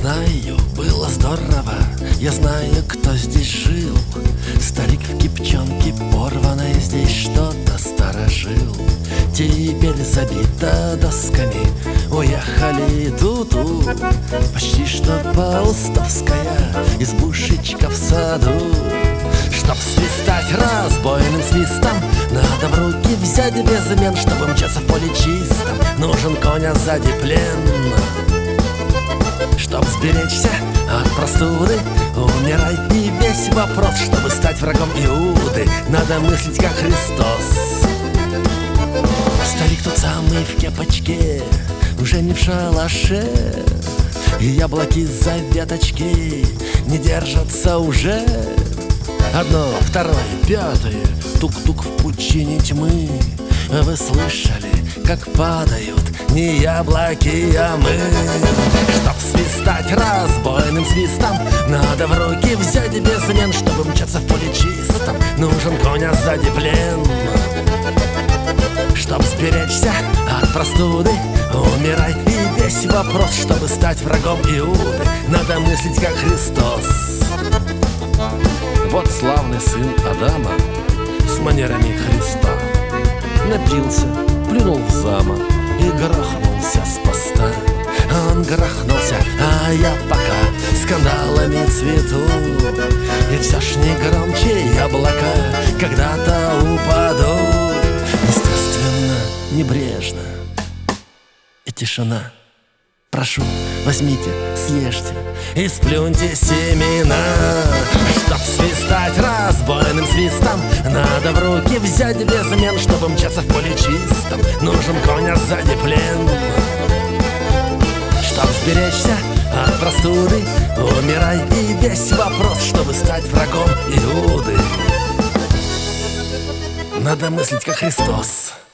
знаю, было здорово. Я знаю, кто здесь жил. Старик в кипчонке порванной здесь что-то сторожил. Теперь забито досками, уехали ту-ту. Почти что паустовская избушечка в саду. Чтоб свистать разбойным свистом, надо в руки взять безмен. Чтобы мчаться в поле чистом, нужен конь, а сзади плен. Чтоб сберечься от простуды, умирай, и весь вопрос. Чтобы стать врагом Иуды, надо мыслить как Христос. Старик тот самый в кепочке, уже не в шалаше, и яблоки за веточки не держатся уже. Одно, второе, пятое, тук-тук в пучине тьмы. Вы слышали, как падают не яблоки, а мы. Чтоб свистать разбойным свистом, надо в руки взять безмен. Чтобы мчаться в поле чистом, нужен конь, а сзади плен. Чтоб сберечься от простуды, умирай, и весь вопрос. Чтобы стать врагом Иуды, надо мыслить как Христос. Вот славный сын Адама с манерами Христа напился, плюнул в замок и грохнулся с поста. Он грохнулся, а я пока скандалами цвету. И все ж не громче облака когда-то упадут. Естественно, небрежно и тишина. Прошу, возьмите, съешьте и сплюньте семена. Чтоб свистать разбойным свистом, надо в руки взять безмен. Чтобы мчаться в поле чистом, нужен конь, а сзади плен. Чтоб сберечься от простуды, умирай, и весь вопрос. Чтобы стать врагом Иуды, надо мыслить как Христос.